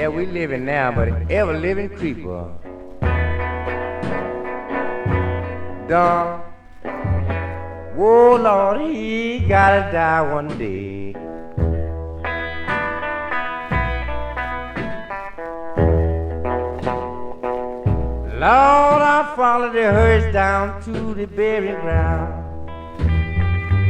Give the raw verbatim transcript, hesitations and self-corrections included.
we living now, but ever living creeper. Done. Whoa, Lord, he gotta die one day. Lord, I followed the hearse down to the burial ground.